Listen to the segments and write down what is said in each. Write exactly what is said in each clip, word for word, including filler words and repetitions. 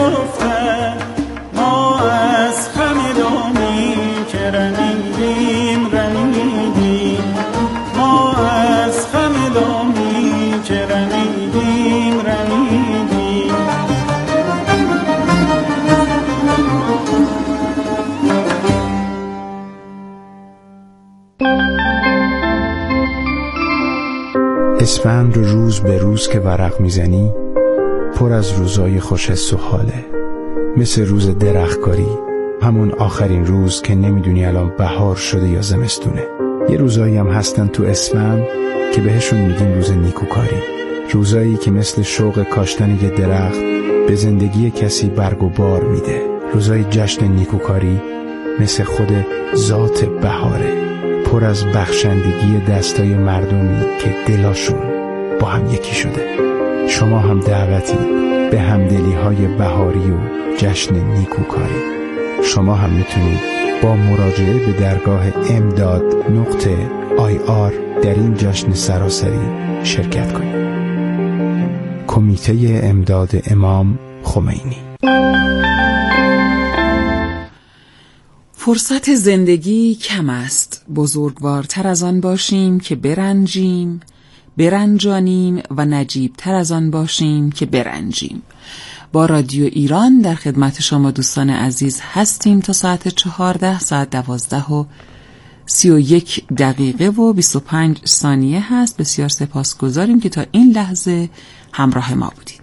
افتد ما از خم دامی که رمیدیم رمیدیم ما از خم دامی که رمیدیم رمیدیم اسفند روز به روز که ورق میزنی پر از روزای خوش حس و حاله، مثل روز درختکاری، همون آخرین روز که نمیدونی الان بهار شده یا زمستونه. یه روزایی هم هستن تو اسفند که بهشون میگیم روز نیکوکاری، روزایی که مثل شوق کاشتن یه درخت به زندگی کسی برگ و بار میده. روزای جشن نیکوکاری مثل خود ذات بهاره، پر از بخشندگی دستای مردمی که دلاشون با هم یکی شده. شما هم دعوتی به همدلی های بهاری و جشن نیکوکاری. شما هم میتونید با مراجعه به درگاه امداد نقطه آی آر در این جشن سراسری شرکت کنید. کمیته امداد امام خمینی. فرصت زندگی کم است، بزرگوارتر از آن باشیم که برنجیم، برنجانیم و نجیب تر از آن باشیم که برنجیم. با رادیو ایران در خدمت شما دوستان عزیز هستیم تا ساعت چهارده، ساعت دوازده و سی و یک دقیقه و بیست و پنج ثانیه هست. بسیار سپاسگزاریم که تا این لحظه همراه ما بودید.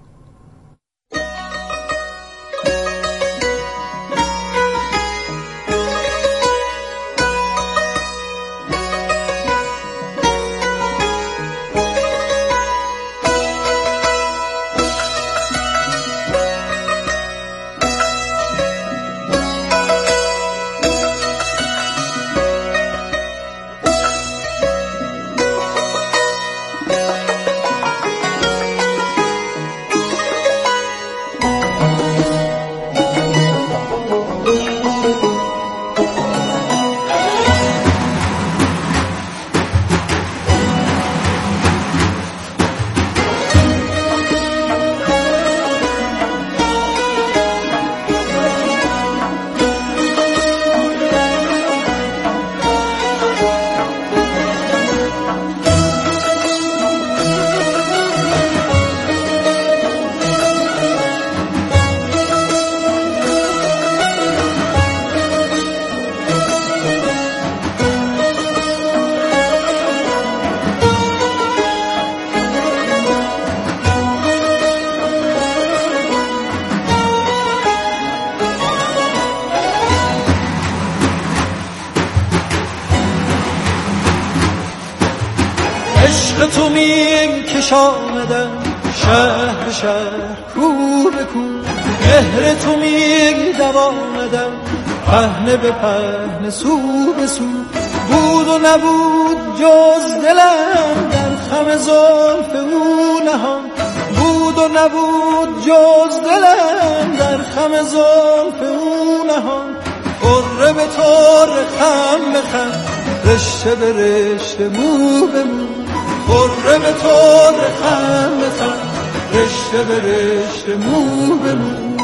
عشق تو میکش آمدم شهر شهر کو به کو، مهر تو میگ دوامدم پهنه به پهنه سو به سو. بود و نبود جز دلم در خم زلف او نهان، بود و نبود جز دلم در خم زلف او نهان. قره به طور خم به خم، رشته به رشته مو به مو، قره به طور خم به خم، رشته به رشته مو به مو.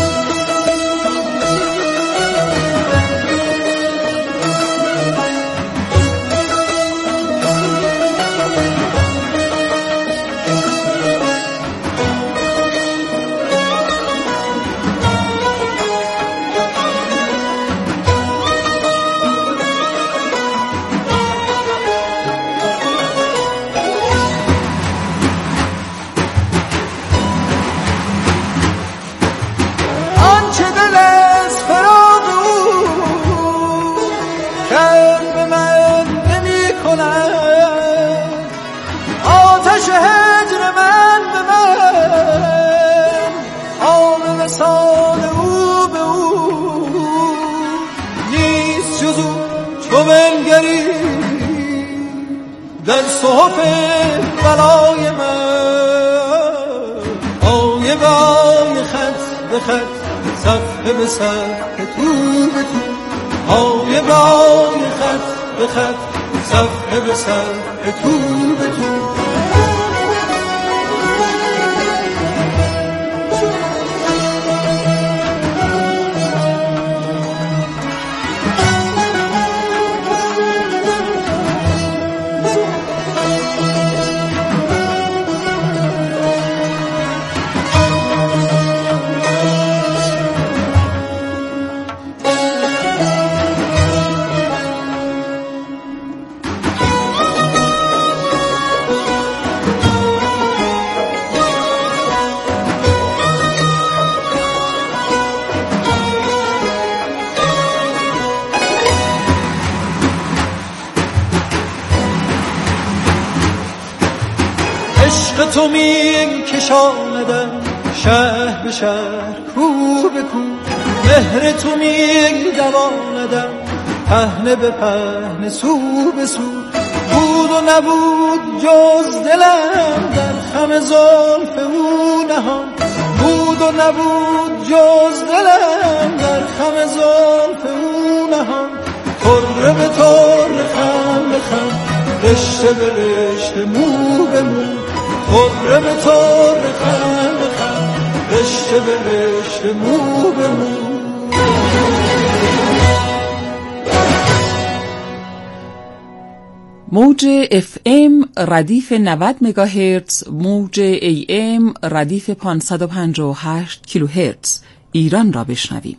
در صحف بلای من آیه به آیه، خط به خط، صفحه به صفحه، تو به تو، آیه به آیه، خط به خط، صفحه به صفحه، تو به تو. تو می کشاندم شهر به شهر کو به کو، مهر تو می دواندم پهنه به پهنه سو به سو. بود و نبود جز دلم در خم زلف او نهان، بود و نبود جز دلم در خم زلف او نهان. طره به طره خم به خم، رشته به رشته مو به مو، طره به طره خم به خم، رشته به رشته مو به مو. موج اف ام ردیف نود مگاهرتز، موج ای ام ردیف پانصد و پنجاه و هشت کیلوهرتز ایران را بشنویم.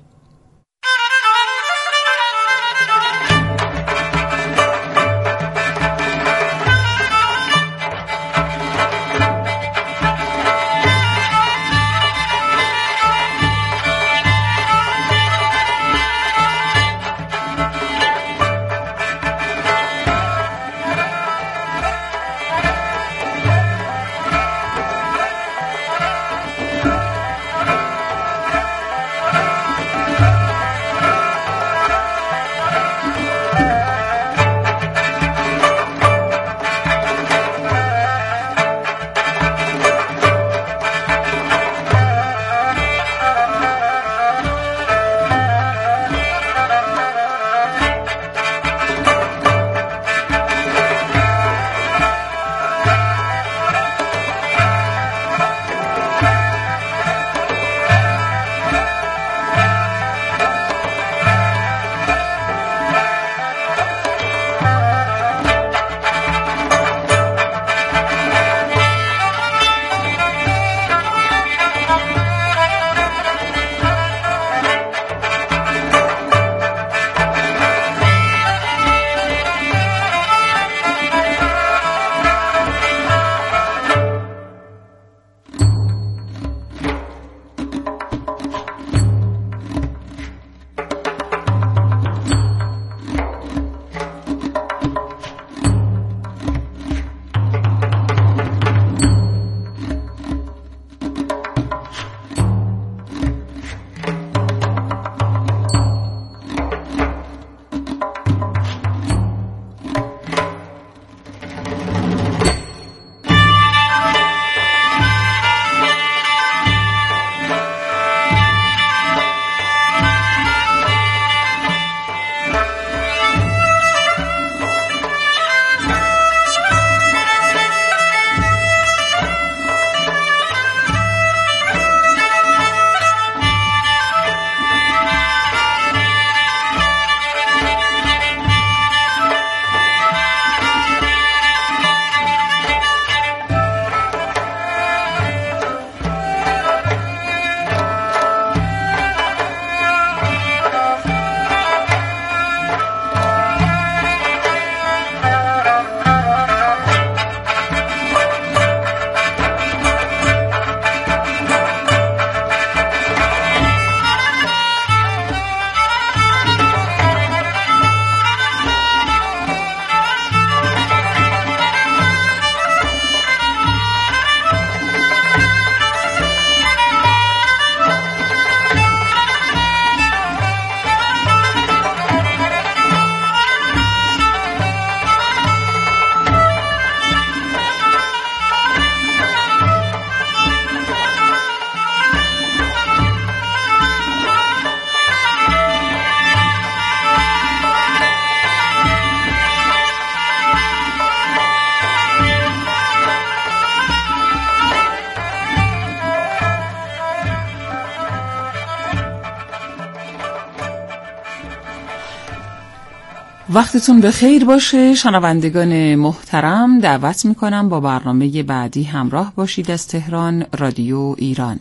وقتتون به خیر باشه شنوندگان محترم. دعوت میکنم با برنامه بعدی همراه باشید از تهران رادیو ایران.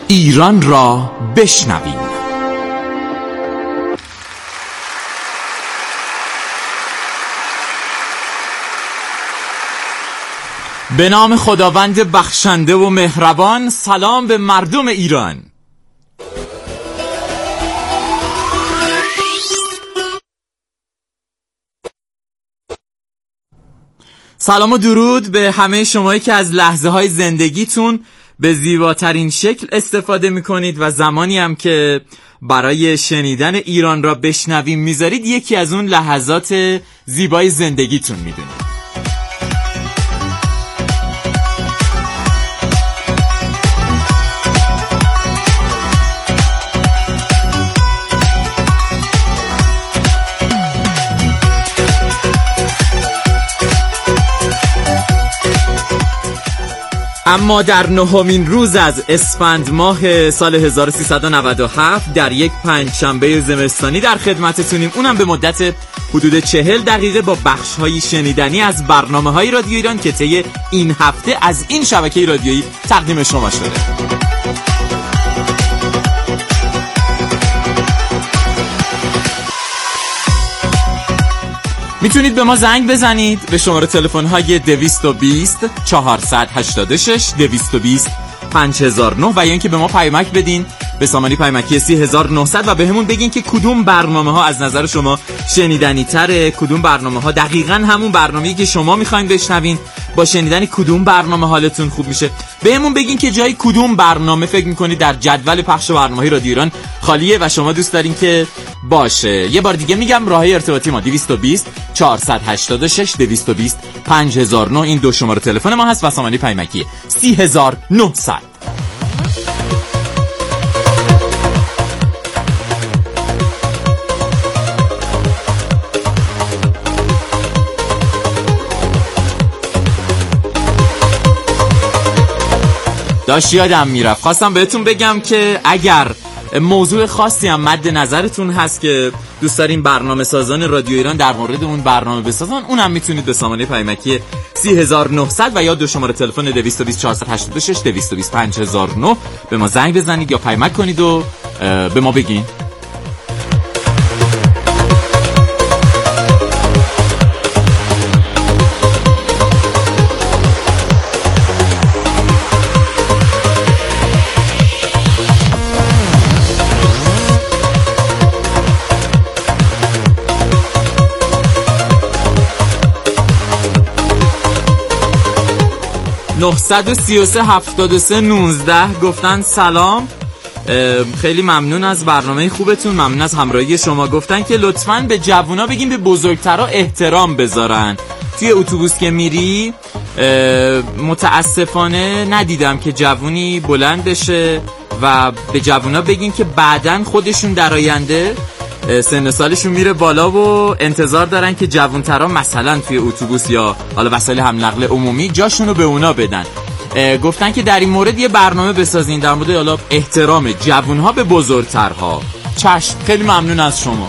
ایران را بشنویم. به نام خداوند بخشنده و مهربان. سلام به مردم ایران. سلام و درود به همه شمایی که از لحظه های زندگیتون به زیباترین شکل استفاده میکنید و زمانی هم که برای شنیدن ایران را بشنویم میذارید یکی از اون لحظات زیبای زندگیتون میدونید. اما در نهمین روز از اسفند ماه سال هزار و سیصد و نود و هفت در یک پنجشنبه زمستانی در خدمتتونیم، اونم به مدت حدود چهل دقیقه با بخش‌های شنیدنی از برنامه‌های رادیو ایران که طی این هفته از این شبکه رادیویی تقدیم شما شده. میتونید به ما زنگ بزنید به شماره تلفن های دویست و بیست چهارصد و هشتاد و شش دویست و بیست پنج هزار و نه و یا اینکه به ما پیامک بدین به سامانه پیامکی سی هزار و نهصد و به همون بگین که کدوم برنامه ها از نظر شما شنیدنی تره، کدوم برنامه ها دقیقاً همون برنامه‌ای که شما میخواین بشنوین، با شنیدن کدوم برنامه حالتون خوب میشه. به همون بگین که جای کدوم برنامه فکر میکنید در جدول پخش برنامه‌های رادیو ایران خالیه و شما دوست دارین که باشه. یه بار دیگه میگم راههای ارتباطی ما دویست و بیست چهارصد و هشتاد و شش دویست و بیست پنج هزار و نه این دو شماره تلفن ما هست و سامانه پیامکی سی هزار و نهصد. داشت یادم میرفت خواستم بهتون بگم که اگر موضوع خاصی هم مد نظرتون هست که دوست دارین برنامه سازان رادیو ایران در مورد اون برنامه بسازن، اونم میتونید به سامانه پیامکی سی هزار و نهصد و یا دو شماره تلفن دویست و بیست چهارصد و هشتاد و شش دویست و بیست پنج هزار و نه به ما زنگ بزنید یا پیامک کنید و به ما بگین. نه سه سه هفتاد و سه نوزده گفتن سلام، خیلی ممنون از برنامه خوبتون، ممنون از همراهی شما. گفتن که لطفاً به جوونا بگیم به بزرگترها احترام بذارن. توی اتوبوس که میری متاسفانه ندیدم که جوونی بلند بشه و به جوونا بگین که بعداً خودشون در آینده سن سالشون میره بالا و انتظار دارن که جوانترها مثلا توی اتوبوس یا حالا وسایل حمل نقل عمومی جاشونو به اونا بدن. گفتن که در این مورد یه برنامه بسازین در مورد حالا احترام جوانها به بزرگترها. چشم، خیلی ممنون از شما.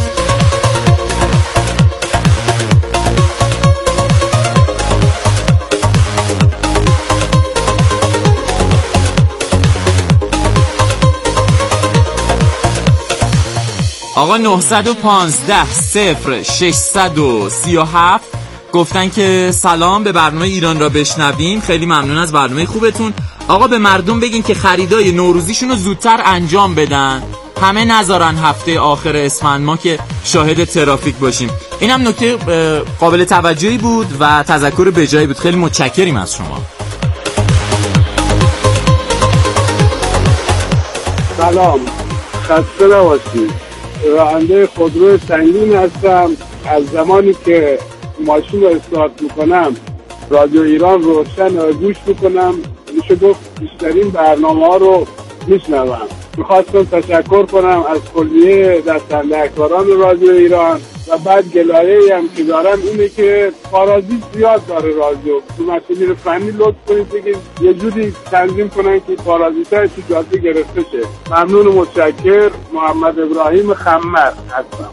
آقا نه یک پنج صفر شش سه هفت گفتن که سلام، به برنامه ایران را بشنویم، خیلی ممنون از برنامه خوبتون. آقا به مردم بگین که خریدای نوروزیشون رو زودتر انجام بدن، همه نذارن هفته آخر اسفند ما که شاهد ترافیک باشیم. اینم نکته قابل توجهی بود و تذکر بجایی بود. خیلی متشکریم از شما. سلام، خسته نباشید. راننده خودرو سنگین هستم. از زمانی که ماشین رو استارت میکنم رادیو ایران روشن و گوش میکنم، میشه گفت بیشترین برنامه ها رو میشنوم. میخواستم تشکر کنم از کلیه دستندهکاران رادیو ایران و بعد گلایه‌ای هم که دارم اینه که پارازیت زیاد داره رادیو. تو مسئولین فنی لطف کنید بگید یه جوری تنظیم کنن که پارازیت‌های تو جاده گرفته شه. ممنون و متشکر. محمد ابراهیم خمر هستم.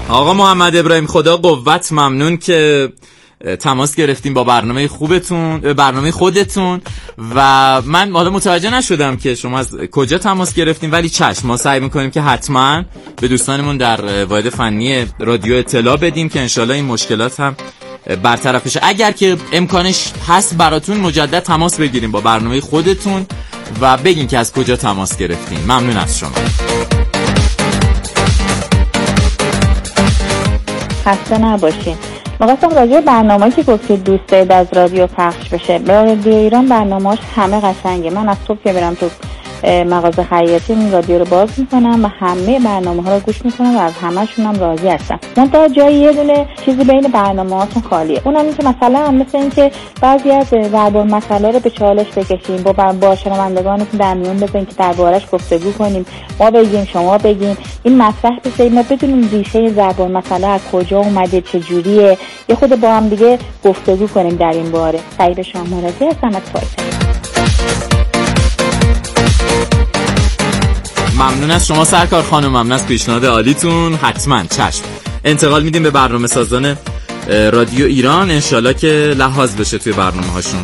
آقا محمد ابراهیم خدا قوت، ممنون که تماس گرفتیم با برنامه خوبتون، برنامه خودتون. و من حالا متوجه نشدم که شما از کجا تماس گرفتیم، ولی چشم، ما سعی میکنیم که حتما به دوستانمون در واحد فنی رادیو اطلاع بدیم که انشالله این مشکلات هم برطرف بشه. اگر که امکانش هست براتون مجدد تماس بگیریم با برنامه خودتون و بگین که از کجا تماس گرفتیم. ممنون از شما. خسته نباشین. می‌خواستم راجع به برنامه‌ای که گفتید دوست دارید از رادیو پخش بشه. رادیو ایران برنامه‌اش همه قشنگه. من از صبح که برم تو مغازه خیاطی این رادیو رو باز میکنم و همه برنامه‌ها رو گوش میکنم و از همه‌شون هم راضی هستم. منتها جای یه دونه چیزی بین برنامه‌هاتون خالیه. اونم این که مثلا مثل این که بعضی از ضرب المثل رو به چالش بکشیم، با با شنوندگانتون در میون بذارین که دربارش گفتگو کنیم، ما بگیم شما بگین، این مطرح بشه، ما بدونیم ریشه ضرب المثل از کجا اومده، چه جوریه، یه خود با هم دیگه گفتگو کنیم در این باره. سعید شامرازی هستم از پایتخت. ممنون از شما سرکار خانم، ممنون از پیشنهاد عالیتون. حتما چشم. انتقال میدیم به برنامه سازان رادیو ایران، انشالله که لحاظ بشه توی برنامه هاشون.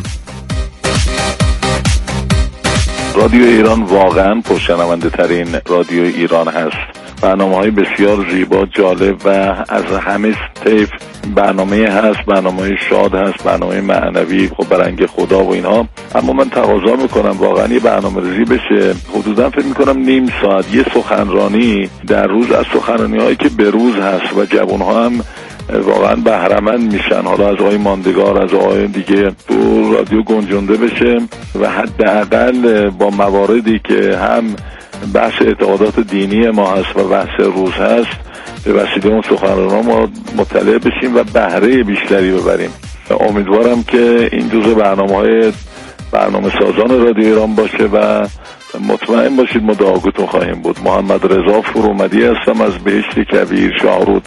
رادیو ایران واقعا پرشنونده ترین رادیو ایران هست. برنامه‌های بسیار زیبا، جالب و از همه طیف برنامه هست، برنامه شاد هست، برنامه معنوی، خب برنگ خدا و اینها. اما من تقاضا میکنم واقعا یه برنامه ریزی بشه، حدودا فکر میکنم نیم ساعت یه سخنرانی در روز از سخنرانی هایی که به روز هست و جوانها هم واقعا بهره‌مند میشن، حالا از آقای ماندگار، از آقای دیگه، تو رادیو گنجونده بشه و حداقل با مواردی که هم بحث اعتقادات دینی ما هست و بحث روز هست به وسیله اون سخنران‌ها ما مطلع بشیم و بهره بیشتری ببریم. امیدوارم که این جزء برنامه‌های برنامه سازان رادیو ایران باشه و مطمئن باشید ما دعاگوتون خواهیم بود. محمد رضا فرومدی هستم از بهشت کبیر شاهرود.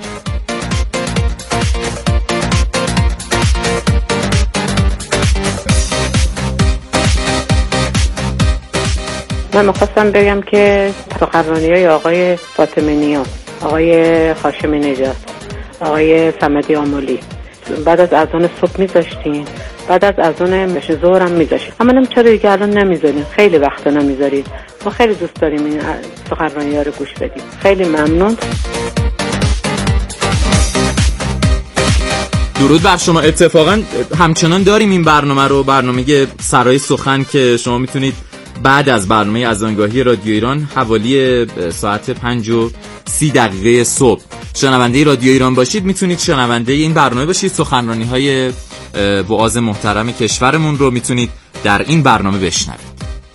من می‌خواستم بگم که سخنرانی‌های آقای فاطمی نیا، آقای هاشمی نژاد، آقای صمدی آملی بعد از اذان صبح می‌ذاشتین، بعد از اذان ظهر هم می‌ذاشتین. اما نمی‌دونم چرا دیگه الان نمی‌ذارین، خیلی وقت نمی‌ذارید. ما خیلی دوست داریم این سخنرانی‌ها رو گوش بدیم. خیلی ممنون. درود بر شما. اتفاقا همچنان داریم این برنامه رو، برنامه سرای سخن که شما میتونید بعد از برنامه اذانگاهی رادیو ایران حوالی ساعت پنج و سی دقیقه صبح شنونده رادیو ایران باشید، میتونید شنونده این برنامه باشید. سخنرانی های وعاظ محترم کشورمون رو میتونید در این برنامه بشنوید.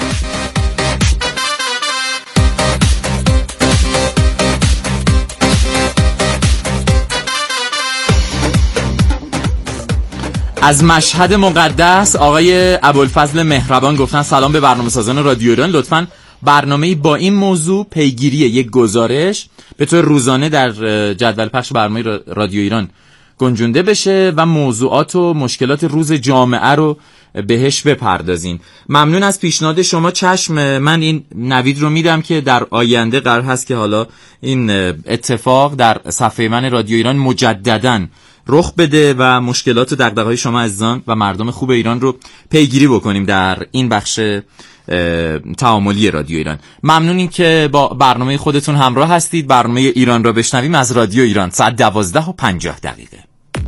از مشهد مقدس آقای ابوالفضل مهربان گفتن سلام به برنامه سازان رادیو ایران، لطفاً برنامه‌ای با این موضوع پیگیری یک گزارش به طور روزانه در جدول پخش برنامه رادیو ایران گنجونده بشه و موضوعات و مشکلات روز جامعه رو بهش بپردازین. ممنون از پیشنهاد شما. چشم، من این نوید رو میدم که در آینده قرار هست که حالا این اتفاق در صفحه من رادیو ایران مجدداً رخ بده و مشکلات و دغدغه‌های شما عزیزان و مردم خوب ایران رو پیگیری بکنیم در این بخش تعاملی رادیو ایران. ممنونیم که با برنامه خودتون همراه هستید. برنامه ایران را بشنویم از رادیو ایران ساعت دوازده و پنجاه دقیقه.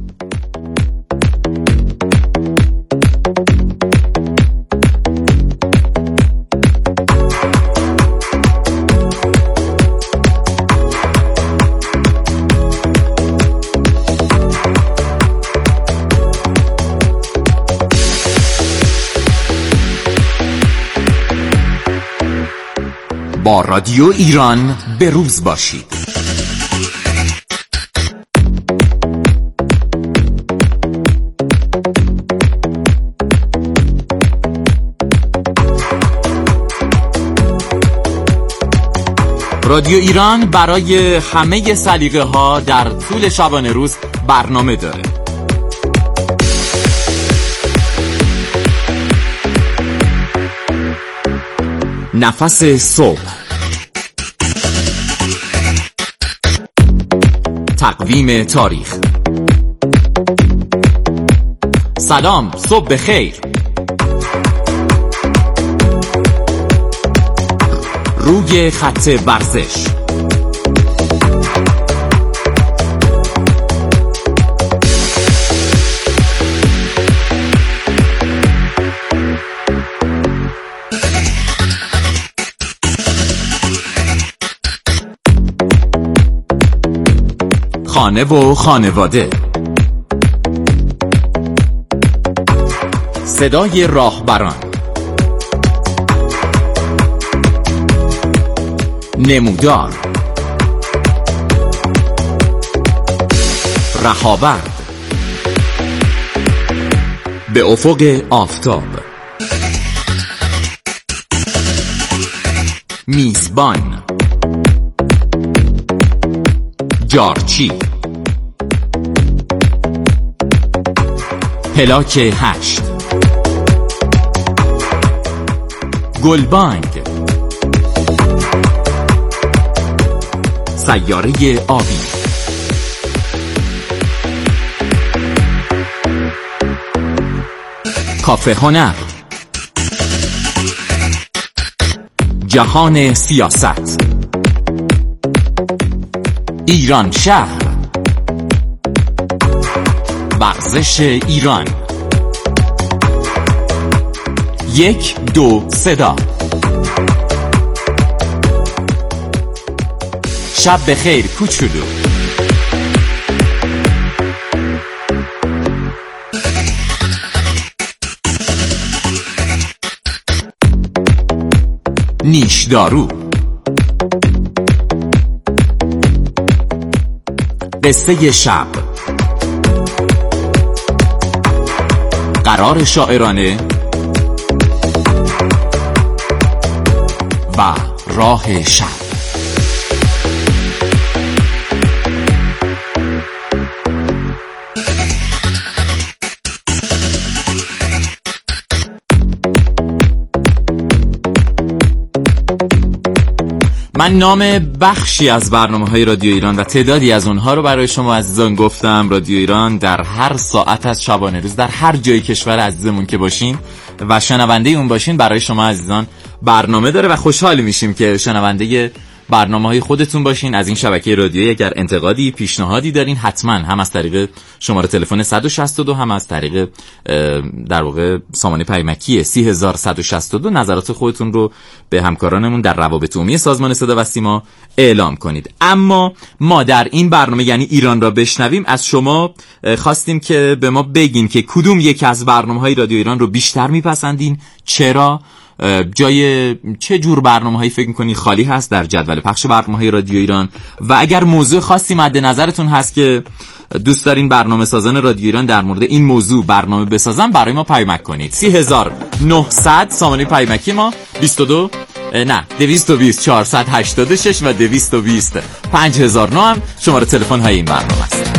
با رادیو ایران به روز باشید. رادیو ایران برای همه سلیقه ها در طول شبانه روز برنامه داره. نفس صبح، تقویم تاریخ. سلام، صبح بخیر. روی خط ورزش. خانه و خانواده. صدای راهبران. نمودار. رهاورد. به افق آفتاب. میزبان. جارچی. پلاک هشت. گلبانگ. سیاره آبی. کافه هنر. جهان سیاست. ایران شهر. ورزش ایران. یک دو صدا. شب بخیر کوچولو. نیشدارو. قصه شب. قرار شاعرانه و راه شب. من نام بخشی از برنامه‌های رادیو ایران و تعدادی از اونها رو برای شما عزیزان گفتم. رادیو ایران در هر ساعت از شبانه روز در هر جای کشور عزیزمون که باشین و شنونده اون باشین برای شما عزیزان برنامه داره و خوشحال میشیم که شنونده برنامه‌های خودتون باشین. از این شبکه رادیویی اگر انتقادی، پیشنهادی دارین حتما هم از طریق شماره تلفن صد و شصت و دو هم از طریق در واقع سامانه پیامکی سه هزار و صد و شصت و دو نظرات خودتون رو به همکارانمون در روابط عمومی سازمان صدا و سیما اعلام کنید. اما ما در این برنامه یعنی ایران را بشنویم از شما خواستیم که به ما بگین که کدوم یک از برنامه‌های رادیو ایران رو بیشتر میپسندین، چرا، جای چه جور برنامه‌هایی فکر می‌کنید خالی هست در جدول پخش برنامه‌های رادیو ایران و اگر موضوع خاصی مد نظرتون هست که دوست دارین برنامه سازان رادیو ایران در مورد این موضوع برنامه بسازن برای ما پیامک کنید. سه هزار و نهصد سامانه پیامکی ما بیست و دو نه دویست و بیست چهارصد و هشتاد و شش و دویست و بیست پنج هزار و نه هم شماره تلفن های این برنامه است.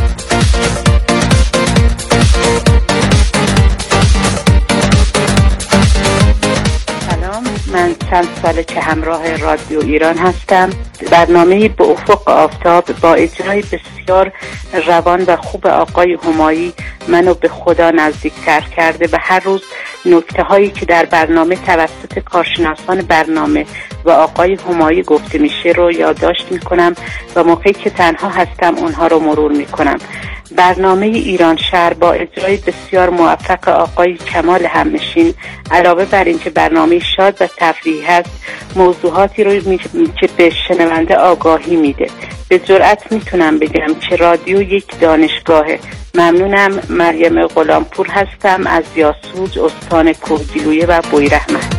من چند سال که همراه رادیو ایران هستم. برنامه به افق آفتاب با اجرای بسیار روان و خوب آقای همایی منو به خدا نزدیکتر کرده و هر روز نکته هایی که در برنامه توسط کارشناسان برنامه و آقای همایی گفته میشه رو یادداشت میکنم و موقعی که تنها هستم اونها رو مرور میکنم. برنامه ایران شهر با اجرای بسیار موفق آقای کمال همنشین علاوه بر اینکه برنامه شاد و تفریحی هست، موضوعاتی رو می... که به شنونده آگاهی میده. به جرئت میتونم بگم که رادیو یک دانشگاهه. ممنونم. مریم غلامپور هستم از یاسوج، استان کوهگیلویه و بویراحمد.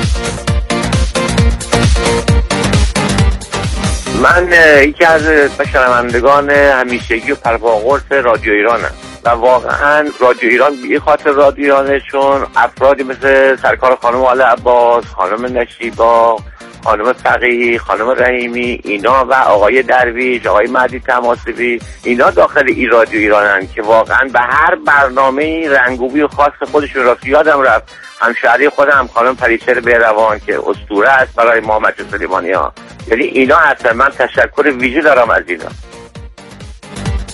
من یکی از شنوندگان همیشگی و پرواقرس رادیو ایرانم و واقعا رادیو ایران به خاطر رادیو ایرانشون افرادی مثل سرکار خانم آل عباس، خانم نشیبا، خانم فقیهی، خانم رحیمی، اینا و آقای درویش، آقای مهدی تماسبی، اینا داخل این رادیو ایرانن که واقعا به هر برنامه رنگوبی و خاص خودشون رفت. یادم رفت همشهری خودم خانم پریچر بیروان که اسطوره است برای ما مجلس سلیمانی ها، یعنی اینا هستن. من تشکر ویژه دارم از اینا.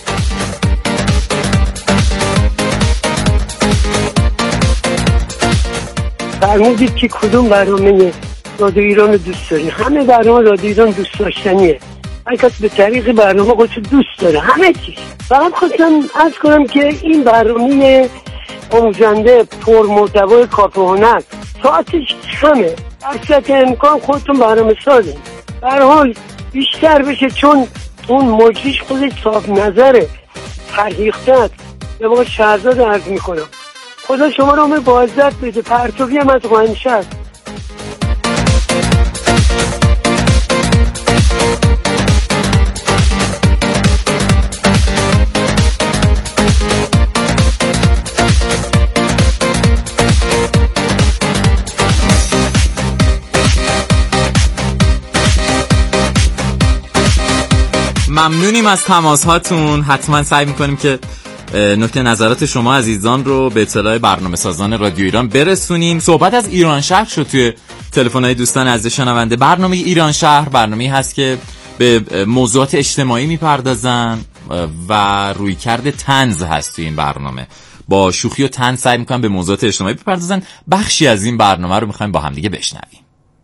فرمودید که کدوم برنامه رادیو ایران رو دوست داری. همه برنامه رادیو ایران دوست داشتنیه، هر کس به طریق برنامه خودش دوست داره، همه چیز. فقط خواستم عرض کنم که این برنامه آموزنده پر محتوای کافه هنر ساعتش کمه، اصلا امکان خودتون برنامه سازین به هر حال بیشتر بشه، چون اون مجریش خودش صاحب نظره، فرهیخته است. به واقع شهرزاد عرض میکنم خدا شما رو عمر با عزت بده. پرتوی هم از قاهنشهر. ممنونیم از تماس هاتون. حتما سعی میکنیم که نکته نظرات شما عزیزان رو به اطلاع برنامه سازان رادیو ایران برسونیم. صحبت از ایران شهر شد توی تلفن‌های دوستان عزیز شنونده. برنامه ایران شهر برنامه‌ای هست که به موضوعات اجتماعی میپردازن و رویکرد طنز هست توی این برنامه. با شوخی و طنز سعی میکنن به موضوعات اجتماعی بپردازن. بخشی از این برنامه رو میخوایم با هم دیگه بشنویم.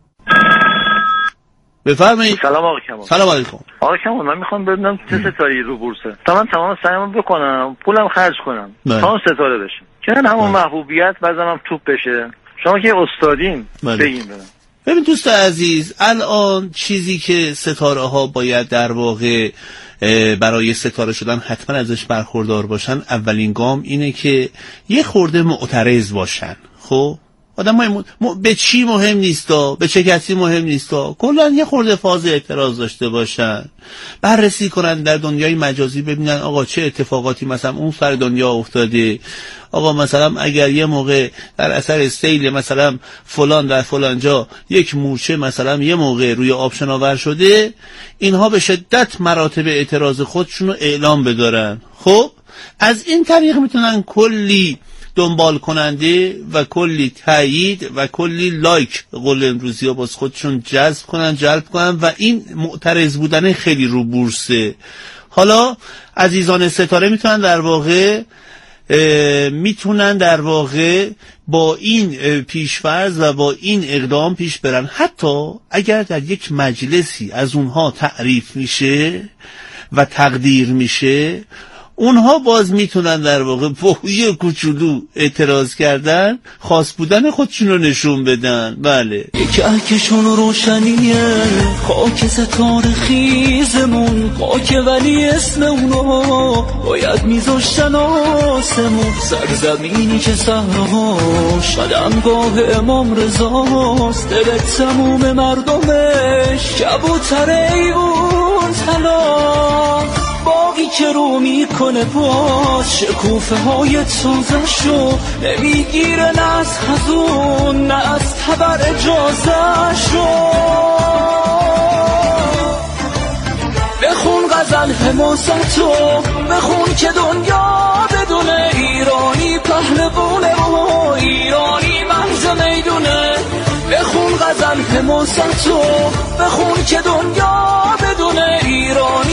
بفرمایید. سلام آقا کمال. سلام علیکم. آقا کمال من میخوام ببینم چه ستاره رو بورسه تا من تمام سعیمو بکنم پولم خرج کنم تا اون ستاره بشه، که همون محبوبیت بعضی‌م توپ بشه. شما که استادین بگین برام. ببین دوست عزیز، الان چیزی که ستاره ها باید در واقع برای ستاره شدن حتما ازش برخوردار باشن، اولین گام اینه که یه خورده معترض باشن. خب آدم م... م... به چی مهم نیستا، به چه کسی مهم نیستا، کلا یه خورده فاز اعتراض داشته باشن، بررسی کنن در دنیای مجازی، ببینن آقا چه اتفاقاتی مثلا اون سر دنیا افتاده. آقا مثلا اگر یه موقع در اثر سیل مثلا فلان در فلان جا یک مورچه مثلا یه موقع روی آب شناور شده، اینها به شدت مراتب اعتراض خودشونو اعلام بدارن. خب از این طریق میتونن کلی دنبال کننده و کلی تایید و کلی لایک قول امروزی ها باز خودشون جذب کنن جلب کنن و این معترض بودن خیلی رو بورسه. حالا عزیزان ستاره میتونن در واقع میتونن در واقع با این پیشفرض و با این اقدام پیش برن. حتی اگر در یک مجلسی از اونها تعریف میشه و تقدیر میشه، اونها باز میتونن در واقع با یه کوچولو اعتراض کردن خاص بودن خودشون رو نشون بدن. بله یک اکشون روشنیه خاک ستاره خیزمون، خاک ولی اسم اونو باید میذاشتن آسمون. سرزمینی که صحراهاش قدمگاه امام رضاست، دل تموم مردمش کبوتر ایوون طلاست. باقی که رو میکنه باز شکوفه های تازه شو، نمیگیره نه از خزون نه از تبر اجازه شو. بخون غزل حماستو، بخون که دنیا بدونه ایرانی پهلوونه و ایرانی محض میدونه. بخون غزل حماستو، بخون که دنیا بدونه ایرانی